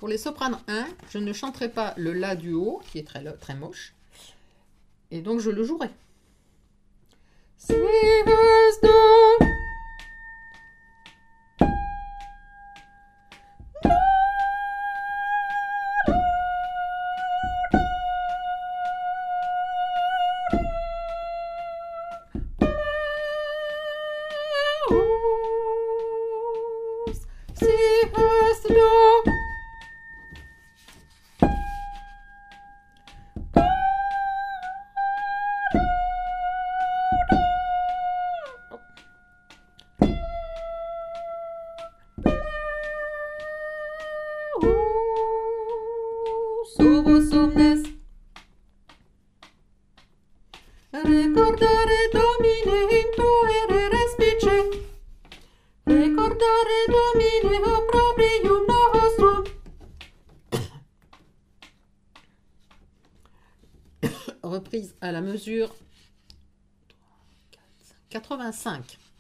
Pour les sopranes 1, je ne chanterai pas le La du haut, qui est très moche. Et donc, je le jouerai. Si, do. Ricordare Domine in tuere respice, ricordare Domine opprobrium nostrum. Reprise à la mesure 85.